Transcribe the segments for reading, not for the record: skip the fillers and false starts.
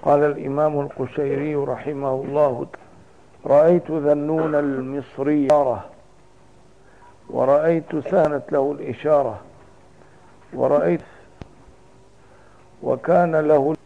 قال الإمام القشيري رحمه الله: رأيت ذنون المصري ورأيت سانت له الإشارة ورأيت وكان له،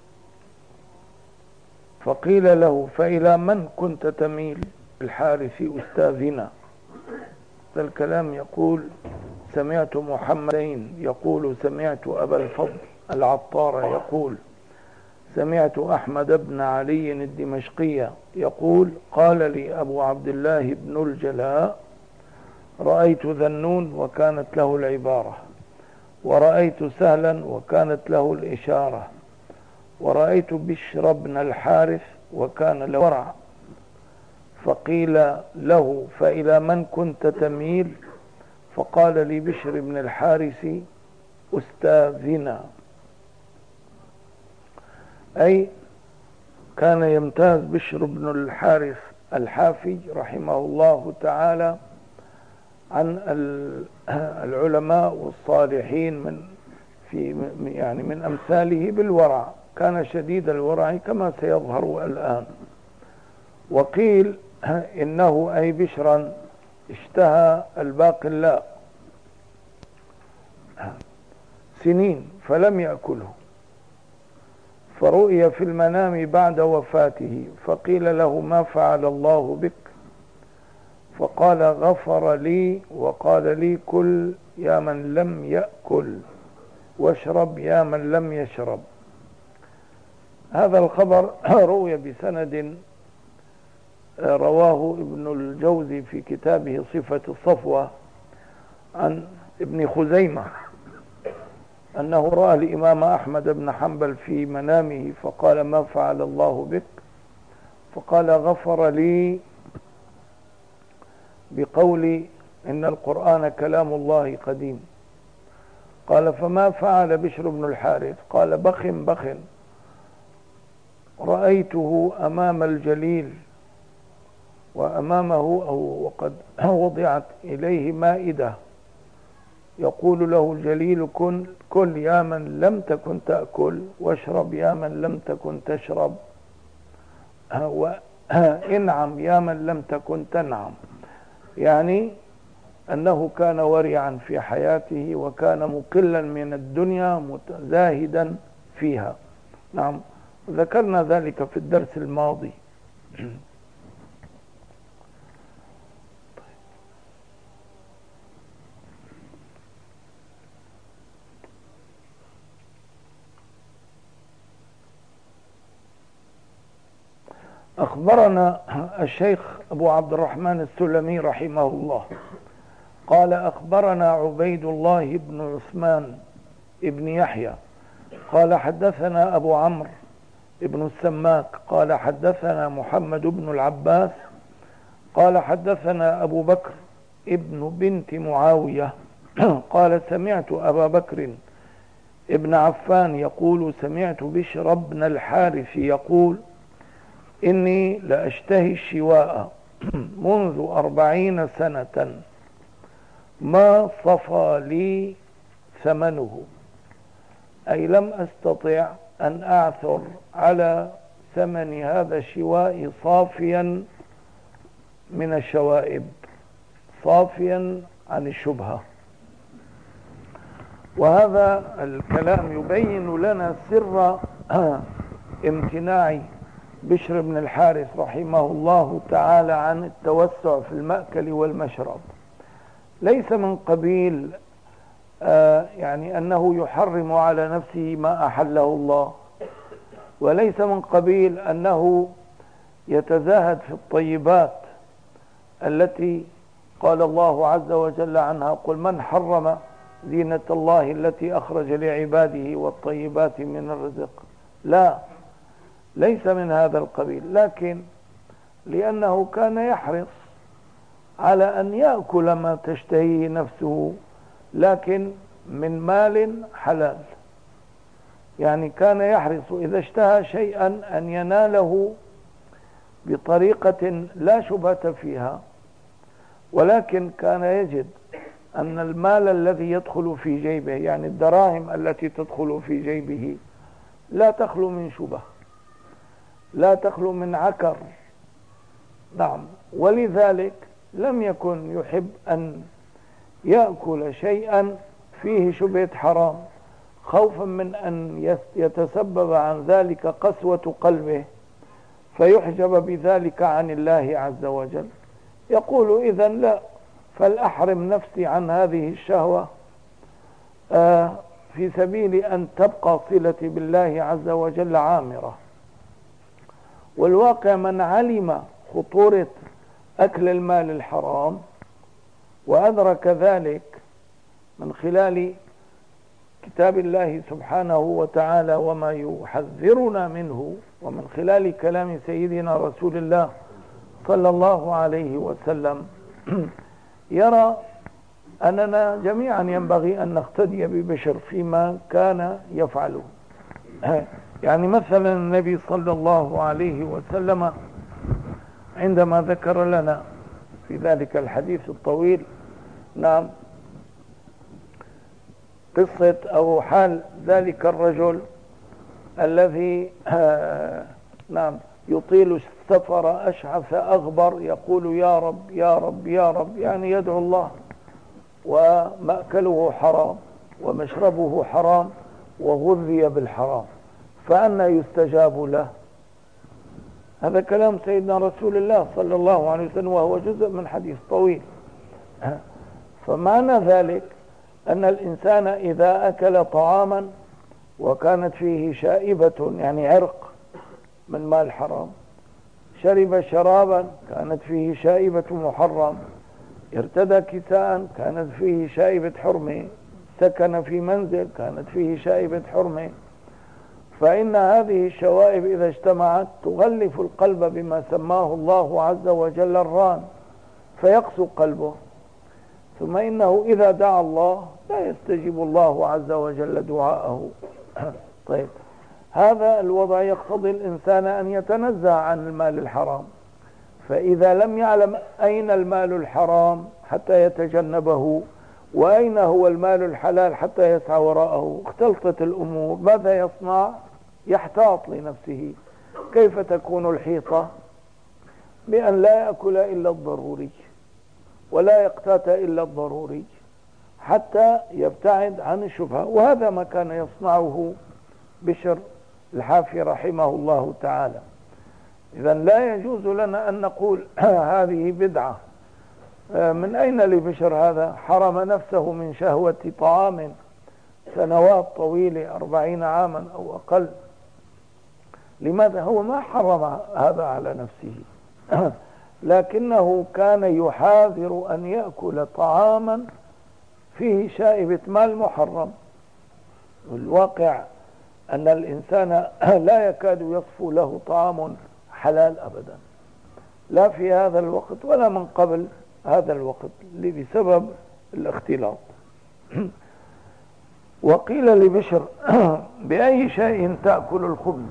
فقيل له: فإلى من كنت تميل؟ الحارث: أستاذنا. هذا الكلام يقول: سمعت محمدين يقول سمعت أبا الفضل العطار يقول سمعت أحمد بن علي الدمشقي يقول: قال لي أبو عبد الله بن الجلاء: رأيت ذنون وكانت له العبارة، ورأيت سهلا وكانت له الإشارة، ورأيت بشر بن الحارث وكان له ورع. فقيل له: فإلى من كنت تميل؟ فقال لي بشر بن الحارث: أستاذنا. أي كان يمتاز بشر بن الحارث الحافي رحمه الله تعالى عن العلماء والصالحين من أمثاله بالورع، كان شديد الورع كما سيظهر الآن. وقيل إنه أي بشرا اشتهى الباقلاء سنين فلم يأكله، فرؤي في المنام بعد وفاته، فقيل له: ما فعل الله بك؟ فقال: غفر لي وقال لي: كل يا من لم يأكل، واشرب يا من لم يشرب. هذا الخبر روي بسند رواه ابن الجوزي في كتابه صفة الصفوة عن ابن خزيمة أنه رأى الإمام أحمد بن حنبل في منامه فقال: ما فعل الله بك؟ فقال: غفر لي بقول إن القرآن كلام الله قديم. قال: فما فعل بشر بن الحارث؟ قال: بخ بخ، رأيته أمام الجليل وأمامه وقد وضعت إليه مائدة يقول له الجليل: كل يا من لم تكن تأكل، واشرب يا من لم تكن تشرب، وانعم يا من لم تكن تنعم. يعني أنه كان ورعا في حياته وكان مقلا من الدنيا زاهدا فيها. نعم، ذكرنا ذلك في الدرس الماضي. أخبرنا الشيخ أبو عبد الرحمن السلمي رحمه الله قال: أخبرنا عبيد الله بن عثمان ابن يحيى قال: حدثنا أبو عمرو ابن السماك قال: حدثنا محمد بن العباس قال: حدثنا أبو بكر ابن بنت معاوية قال: سمعت أبا بكر ابن عفان يقول: سمعت بشر بن الحارث يقول: إني لأشتهي الشواء منذ 40 سنة ما صفى لي ثمنه، أي لم أستطع أن أعثر على ثمن هذا الشواء صافيا من الشوائب، صافيا عن الشبهة. وهذا الكلام يبين لنا سر امتناع بشر بن الحارث رحمه الله تعالى عن التوسع في المأكل والمشرب. ليس من قبيل أنه يحرم على نفسه ما أحله الله، وليس من قبيل أنه يتزاهد في الطيبات التي قال الله عز وجل عنها: قل من حرم زينة الله التي أخرج لعباده والطيبات من الرزق. لا، ليس من هذا القبيل، لكن لأنه كان يحرص على أن يأكل ما تشتهيه نفسه، لكن من مال حلال. يعني كان يحرص إذا اشتهى شيئا أن يناله بطريقة لا شبهة فيها، ولكن كان يجد أن المال الذي يدخل في جيبه، يعني الدراهم التي تدخل في جيبه، لا تخلو من شبه. لا تخلو من عكر. نعم، ولذلك لم يكن يحب أن يأكل شيئا فيه شبهة حرام، خوفا من أن يتسبب عن ذلك قسوة قلبه فيحجب بذلك عن الله عز وجل. يقول إذن لا، فلأحرم نفسي عن هذه الشهوة في سبيل أن تبقى صلتي بالله عز وجل عامرة. والواقع من علم خطورة أكل المال الحرام وأدرك ذلك من خلال كتاب الله سبحانه وتعالى وما يحذرنا منه، ومن خلال كلام سيدنا رسول الله صلى الله عليه وسلم، يرى أننا جميعا ينبغي أن نقتدي ببشر فيما كان يفعله. يعني مثلا النبي صلى الله عليه وسلم عندما ذكر لنا في ذلك الحديث الطويل، نعم، قصة أو حال ذلك الرجل الذي نعم يطيل السفر أشعث أغبر يقول يا رب يا رب يا رب، يعني يدعو الله، ومأكله حرام ومشربه حرام وغذي بالحرام، فأنا يستجاب له؟ هذا كلام سيدنا رسول الله صلى الله عليه وسلم، وهو جزء من حديث طويل. فمعنى ذلك أن الإنسان إذا أكل طعاما وكانت فيه شائبة، يعني عرق من مال حرام، شرب شرابا كانت فيه شائبة محرم، ارتدى كساء كانت فيه شائبة حرمة، سكن في منزل كانت فيه شائبة حرمة، فإن هذه الشوائب إذا اجتمعت تغلف القلب بما سماه الله عز وجل الران، فيقسو قلبه. ثم إنه إذا دعا الله لا يستجيب الله عز وجل دعاءه. طيب، هذا الوضع يقتضي الإنسان أن يتنزه عن المال الحرام، فإذا لم يعلم أين المال الحرام حتى يتجنبه وأين هو المال الحلال حتى يسعى وراءه، اختلطت الأمور، ماذا يصنع؟ يحتاط لنفسه. كيف تكون الحيطة؟ بأن لا يأكل إلا الضروري ولا يقتات إلا الضروري حتى يبتعد عن الشبهة. وهذا ما كان يصنعه بشر الحافي رحمه الله تعالى. إذن لا يجوز لنا أن نقول هذه بدعة. من أين لبشر هذا؟ حرم نفسه من شهوة طعام سنوات طويلة 40 عاما أو أقل. لماذا؟ هو ما حرم هذا على نفسه، لكنه كان يحاذر أن يأكل طعاما فيه شائبة مال محرم. الواقع أن الإنسان لا يكاد يصفو له طعام حلال أبدا، لا في هذا الوقت ولا من قبل هذا الوقت، بسبب الاختلاط. وقيل لبشر بأي شيء تأكل الخبز؟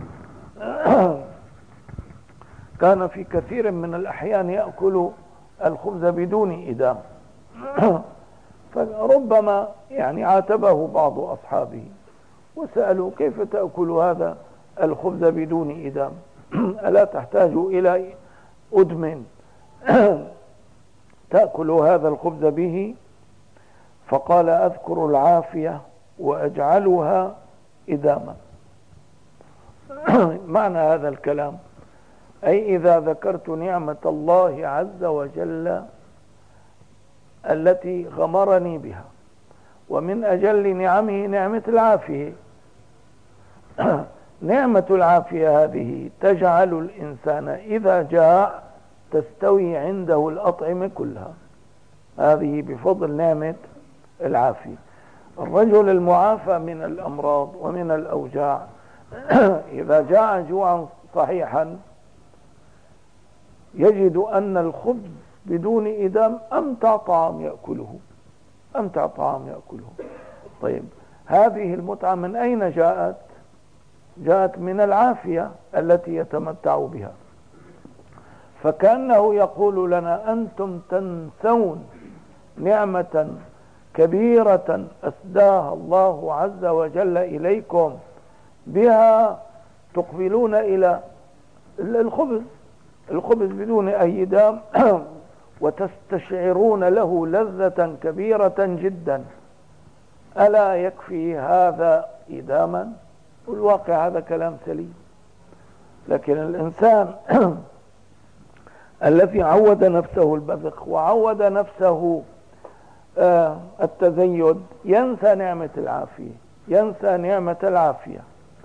كان في كثير من الأحيان يأكل الخبز بدون إدام، فربما يعني عاتبه بعض أصحابه وسألوا كيف تأكل هذا الخبز بدون إدام؟ ألا تحتاج إلى أدم تأكل هذا الخبز به؟ فقال أذكر العافية وأجعلها إداما. معنى هذا الكلام أي إذا ذكرت نعمة الله عز وجل التي غمرني بها، ومن أجل نعمه نعمة العافية. نعمة العافية هذه تجعل الإنسان إذا جاع تستوي عنده الأطعمة كلها، هذه بفضل نعمة العافية. الرجل المعافى من الأمراض ومن الأوجاع إذا جاع جوعا صحيحا يجد أن الخبز بدون إدام أمتع طعام يأكله، أمتع طعام يأكله. طيب، هذه المتعة من أين جاءت؟ جاءت من العافية التي يتمتع بها. فكأنه يقول لنا أنتم تنسون نعمة كبيرة أسداها الله عز وجل إليكم، بها تقبلون إلى الخبز، الخبز بدون أي دام وتستشعرون له لذة كبيرة جدا، ألا يكفي هذا إداما؟ والواقع هذا كلام سليم. لكن الإنسان الذي عود نفسه البذخ وعود نفسه التزيد ينسى نعمة العافية، ينسى نعمة العافية.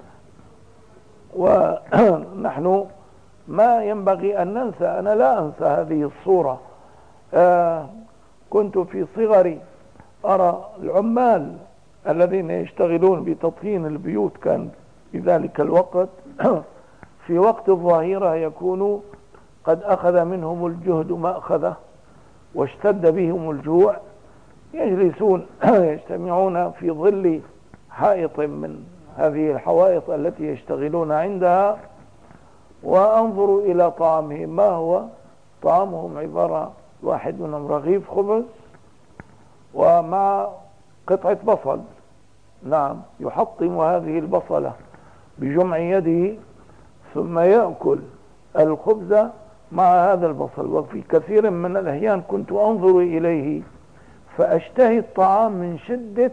ونحن ما ينبغي أن ننسى، أنا لا أنسى هذه الصورة. كنت في صغري أرى العمال الذين يشتغلون بتطهين البيوت، كان في ذلك الوقت في وقت الظهيرة يكون قد أخذ منهم الجهد ما أخذه واشتد بهم الجوع، يجلسون يجتمعون في ظل حائط من هذه الحوائط التي يشتغلون عندها، وأنظر إلى طعامهم. ما هو طعامهم؟ عبارة واحد منهم رغيف خبز ومع قطعة بصل، نعم، يحطم هذه البصلة بجمع يده ثم يأكل الخبز مع هذا البصل. وفي كثير من الأحيان كنت أنظر إليه فأشتهي الطعام من شدة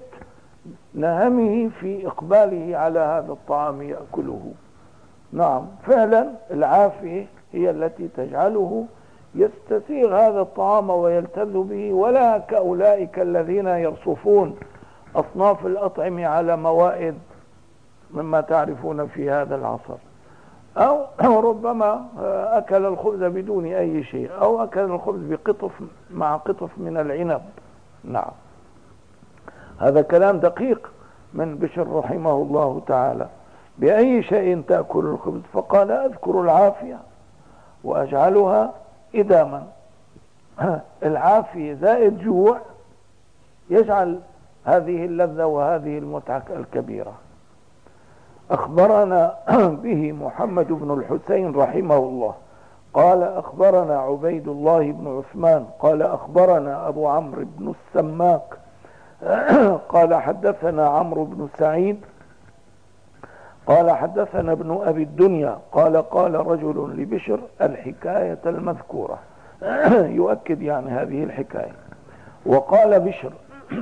نهمه في إقباله على هذا الطعام يأكله. نعم، فعلا العافية هي التي تجعله يستسيغ هذا الطعام ويلتذ به، ولا كأولئك الذين يرصفون أصناف الأطعمة على موائد مما تعرفون في هذا العصر، أو ربما أكل الخبز بدون أي شيء، أو أكل الخبز بقطف مع قطف من العنب. نعم، هذا كلام دقيق من بشر رحمه الله تعالى. بأي شيء تأكل الخبز؟ فقال أذكر العافية وأجعلها إداما. العافية زائد جوع يجعل هذه اللذة وهذه المتعة الكبيرة. أخبرنا به محمد بن الحسين رحمه الله قال أخبرنا عبيد الله بن عثمان قال أخبرنا أبو عمرو بن السماك قال حدثنا عمرو بن سعيد قال حدثنا ابن أبي الدنيا قال قال رجل لبشر الحكاية المذكورة، يؤكد يعني هذه الحكاية. وقال بشر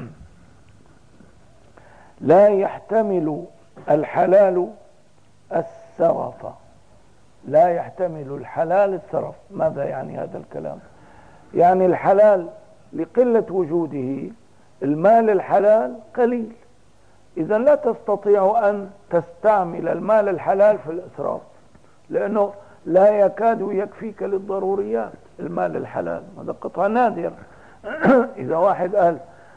لا يحتمل الحلال السرف، لا يحتمل الحلال السرف. ماذا يعني هذا الكلام؟ يعني الحلال لقلة وجوده، المال الحلال قليل، إذا لا تستطيع أن تستعمل المال الحلال في الإسراف، لأنه لا يكاد يكفيك للضروريات. المال الحلال هذا قطع نادر. إذا واحد قال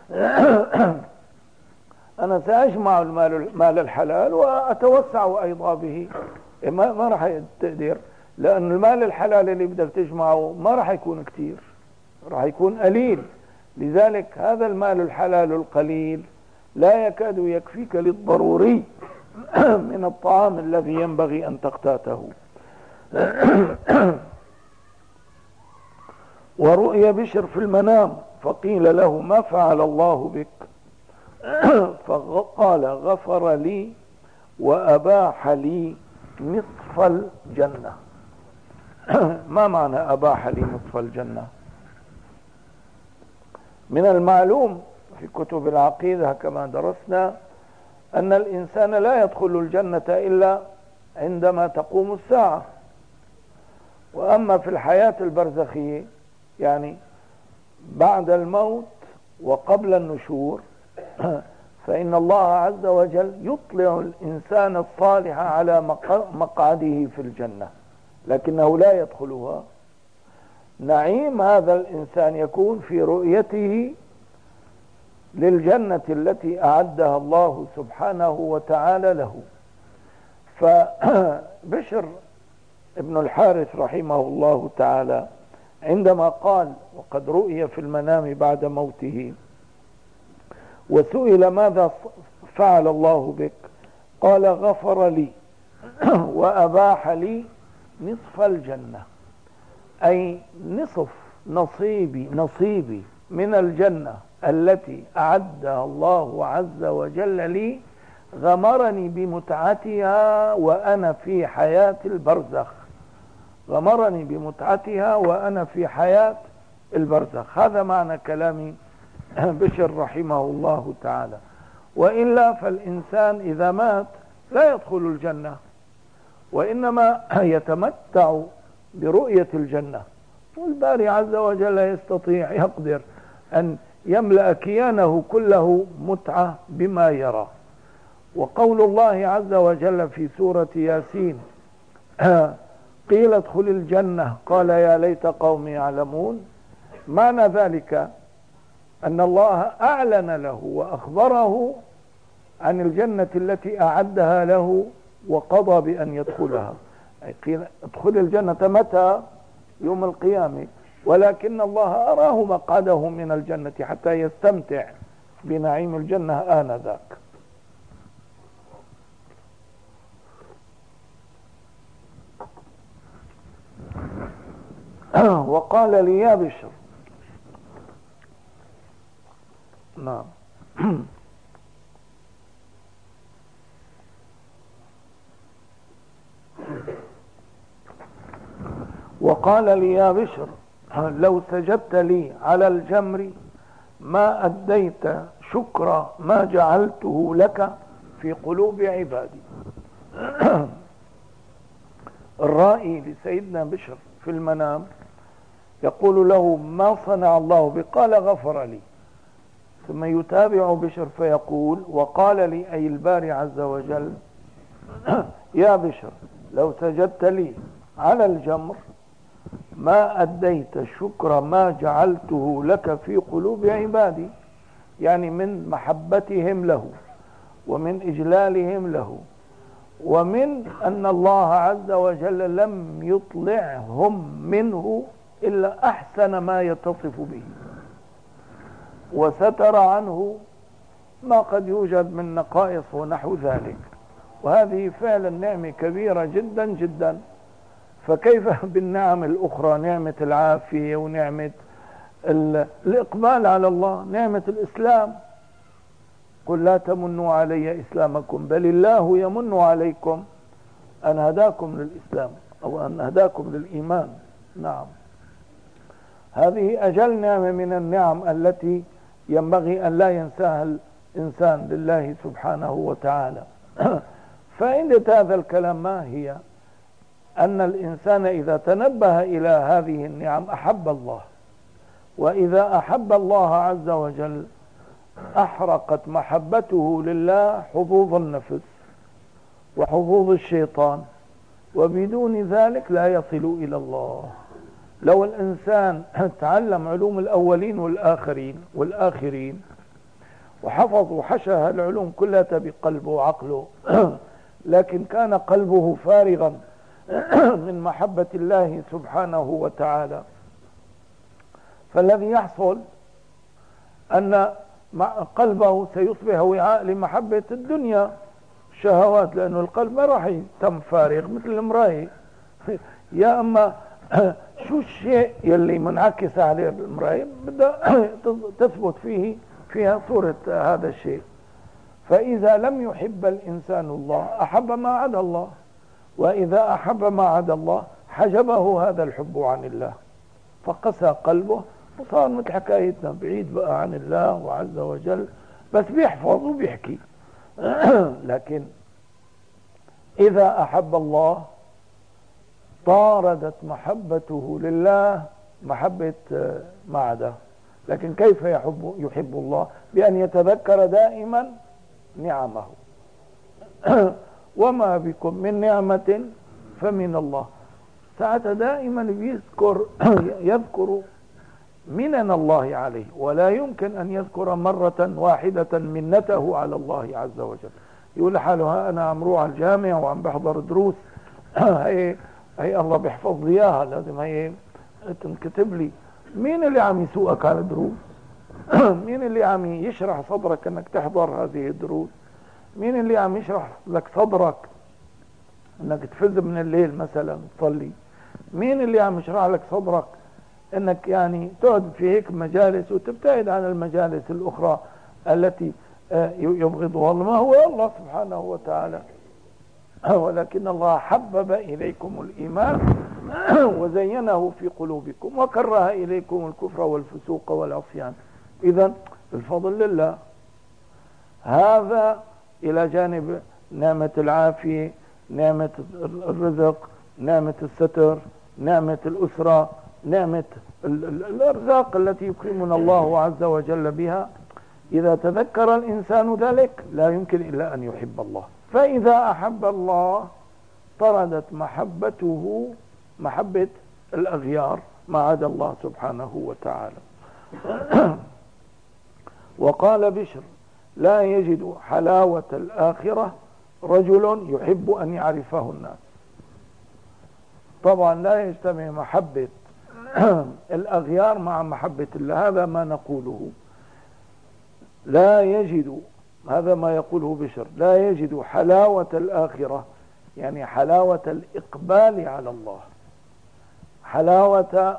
أنا سأجمع المال الحلال وأتوسع أيضا به، ما راح تقدر، لأن المال الحلال اللي بدك تجمعه ما راح يكون كتير، راح يكون قليل. لذلك هذا المال الحلال القليل لا يكاد يكفيك للضروري من الطعام الذي ينبغي أن تقتاته. ورؤي بشر في المنام فقيل له ما فعل الله بك؟ فقال غفر لي وأباح لي نصف الجنة. ما معنى أباح لي نصف الجنة؟ من المعلوم في كتب العقيدة كما درسنا أن الإنسان لا يدخل الجنة إلا عندما تقوم الساعة. وأما في الحياة البرزخية يعني بعد الموت وقبل النشور فإن الله عز وجل يطلع الإنسان الصالح على مقعده في الجنة، لكنه لا يدخلها. نعيم هذا الإنسان يكون في رؤيته للجنة التي أعدها الله سبحانه وتعالى له. فبشر ابن الحارث رحمه الله تعالى عندما قال وقد رؤي في المنام بعد موته وسئل ماذا فعل الله بك؟ قال غفر لي وأباح لي نصف الجنة، أي نصف نصيبي من الجنة التي أعدها الله عز وجل لي، غمرني بمتعتها وأنا في حياة البرزخ. غمرني بمتعتها وأنا في حياة البرزخ. هذا معنى كلام بشر رحمه الله تعالى. وإلا فالإنسان إذا مات لا يدخل الجنة، وإنما يتمتع برؤية الجنة، والباري عز وجل يستطيع يقدر أن يملأ كيانه كله متعة بما يرى. وقول الله عز وجل في سورة ياسين قيل ادخل الجنة قال يا ليت قومي يعلمون، معنى ذلك أن الله أعلن له وأخبره عن الجنة التي أعدها له وقضى بأن يدخلها. قيل ادخل الجنة متى؟ يوم القيامة، ولكن الله أراه مقعده من الجنة حتى يستمتع بنعيم الجنة آنذاك. وقال لي يا بشر، نعم وقال لي يا بشر لو سجدت لي على الجمر ما أديت شكر ما جعلته لك في قلوب عبادي. الرائي لسيدنا بشر في المنام يقول له ما صنع الله بك؟ قال غفر لي. ثم يتابع بشر فيقول وقال لي أي الباري عز وجل يا بشر لو سجدت لي على الجمر ما أديت شكر ما جعلته لك في قلوب عبادي، يعني من محبتهم له ومن إجلالهم له، ومن أن الله عز وجل لم يطلعهم منه إلا أحسن ما يتصف به، وستر عنه ما قد يوجد من نقائص ونحو ذلك. وهذه فعلا نعمة كبيرة جدا جدا. فكيف بالنعم الأخرى، نعمة العافية ونعمة الإقبال على الله، نعمة الإسلام. قل لا تمنوا علي إسلامكم بل الله يمن عليكم أن هداكم للإسلام أو أن هداكم للإيمان. نعم، هذه أجل نعمة من النعم التي ينبغي أن لا ينساها الإنسان لله سبحانه وتعالى. فإن هذا الكلام ما هي؟ أن الإنسان إذا تنبه إلى هذه النعم أحب الله، وإذا أحب الله عز وجل أحرقت محبته لله حظوظ النفس وحظوظ الشيطان، وبدون ذلك لا يصل إلى الله. لو الإنسان تعلم علوم الأولين والآخرين وحفظ وحشى العلوم كلها بقلبه وعقله لكن كان قلبه فارغا من محبة الله سبحانه وتعالى، فالذي يحصل أن قلبه سيصبح وعاء لمحبة الدنيا شهوات، لأنه القلب ما راح يتم فارغ مثل المراية. يا أما شو الشيء يلي منعكس عليه المراية بدها تثبت فيها صورة هذا الشيء. فإذا لم يحب الإنسان الله أحب ما عدا الله، وإذا أحب ما عدا الله حجبه هذا الحب عن الله، فقسى قلبه وصار مثل حكايتنا بعيد بقى عن الله وعز وجل، بس بيحفظ وبيحكي. لكن إذا أحب الله طاردت محبته لله محبة ما عداه. لكن كيف يحب الله؟ بأن يتذكر دائما نعمه. وما بكم من نعمة فمن الله. ساعتها دائما يذكر منن الله عليه، ولا يمكن أن يذكر مرة واحدة منته على الله عز وجل. يقول لحاله ها أنا عم روح على الجامع وعم بحضر دروس هي الله بيحفظ لي اياها، لازم هي تنكتب لي. مين اللي عم يسوقك على الدروس؟ مين اللي عم يشرح صدرك انك تحضر هذه الدروس؟ مين اللي عم يشرح لك صدرك انك تفز من الليل مثلا تصلي؟ مين اللي عم يشرح لك صدرك انك يعني تقعد في هيك مجالس وتبتعد عن المجالس الاخرى التي يبغضها الله؟ ما هو الله سبحانه وتعالى. ولكن الله حبب إليكم الإيمان وزينه في قلوبكم وكره إليكم الكفر والفسوق والعصيان. إذن الفضل لله. هذا إلى جانب نعمة العافية، نعمة الرزق، نعمة الستر، نعمة الأسرة، نعمة الأرزاق التي يكرمنا الله عز وجل بها. إذا تذكر الإنسان ذلك لا يمكن إلا أن يحب الله، فإذا أحب الله طردت محبته محبة الأغيار ما عدا الله سبحانه وتعالى. وقال بشر: لا يجد حلاوة الآخرة رجل يحب أن يعرفه الناس. طبعا لا يجتمع محبة الأغيار مع محبة الله، هذا ما نقوله. لا يجد، هذا ما يقوله بشر، لا يجد حلاوة الآخرة، يعني حلاوة الإقبال على الله، حلاوة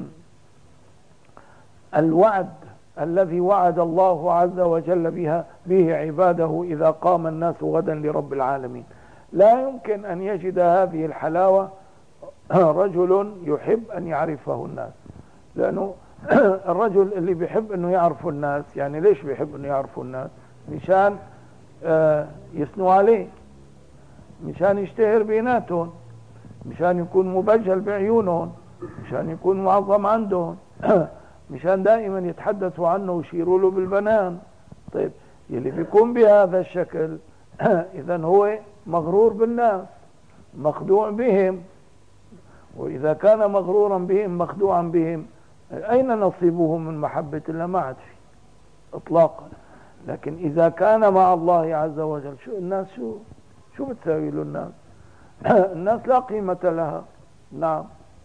الوعد الذي وعد الله عز وجل به عباده إذا قام الناس غدا لرب العالمين. لا يمكن أن يجد هذه الحلاوة رجل يحب أن يعرفه الناس، لأنه الرجل اللي بيحب أنه يعرفوا الناس، يعني ليش بيحب أنه يعرفوا الناس؟ مشان يثنوا عليه، مشان يشتهر بيناتهم، مشان يكون مبجل بعيونهم، مشان يكون معظم عندهم، مشان دائما يتحدثوا عنه ويشيروا له بالبنان. طيب يلي بيكون بهذا الشكل إذا هو مغرور بالناس، مخدوع بهم، وإذا كان مغرورا بهم مخدوعا بهم أين نصيبه من محبة الله؟ ما عاد فيه إطلاقا. لكن إذا كان مع الله عز وجل شو الناس شو بتساوي له الناس؟ الناس لا قيمة لها. نعم،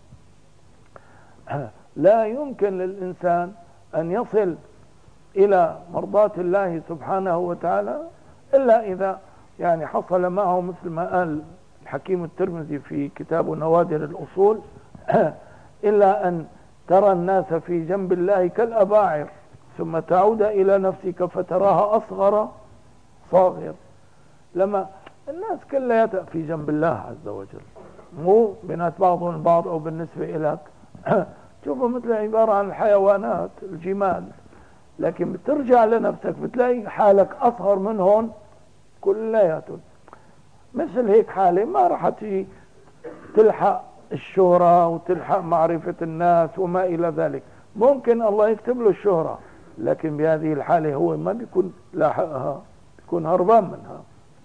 لا يمكن للإنسان أن يصل إلى مرضاة الله سبحانه وتعالى إلا إذا يعني حصل معه مثل ما قال الحكيم الترمذي في كتاب نوادر الأصول: إلا أن ترى الناس في جنب الله كالأباعر ثم تعود إلى نفسك فتراها أصغر صاغر. لما الناس كلها في جنب الله عز وجل، مو بينات بعضهم البعض أو بالنسبة إليك تشوفوا مثل عبارة عن الحيوانات الجمال، لكن بترجع لنفسك بتلاقي حالك أصغر منهم كلياتهم. مثل هيك حالة ما راح تجي تلحق الشهرة وتلحق معرفة الناس وما إلى ذلك. ممكن الله يكتب له الشهرة، لكن بهذه الحالة هو ما بيكون لاحقها، بيكون هربان منها.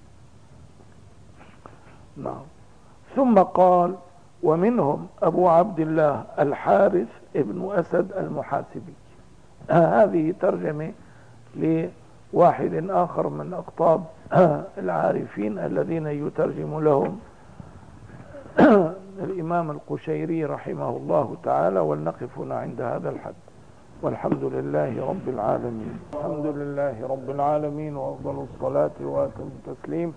نعم. ثم قال: ومنهم أبو عبد الله الحارث ابن أسد المحاسبي. هذه ترجمة لواحد آخر من أقطاب العارفين الذين يترجم لهم الإمام القشيري رحمه الله تعالى. ولنقف هنا عند هذا الحد، والحمد لله رب العالمين. الحمد لله رب العالمين، وأفضل الصلاة وأتم التسليم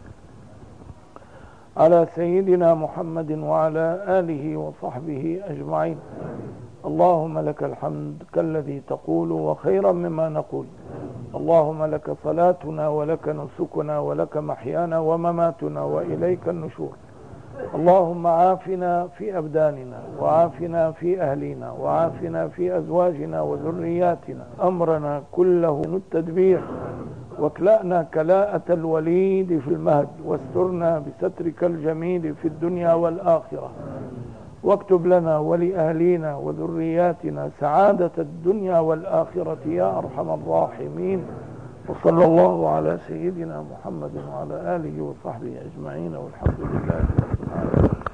على سيدنا محمد وعلى آله وصحبه أجمعين. اللهم لك الحمد كالذي تقول وخيرا مما نقول. اللهم لك صلاتنا ولك نسكنا ولك محيانا ومماتنا وإليك النشور. اللهم عافنا في أبداننا، وعافنا في أهلنا، وعافنا في أزواجنا وذرياتنا، أمرنا كله التدبير، واكلأنا كلاءة الوليد في المهد، واسترنا بسترك الجميل في الدنيا والآخرة، واكتب لنا ولأهلينا وذرياتنا سعادة الدنيا والآخرة يا أرحم الراحمين. وصلى الله على سيدنا محمد وعلى آله وصحبه أجمعين، والحمد لله رب العالمين.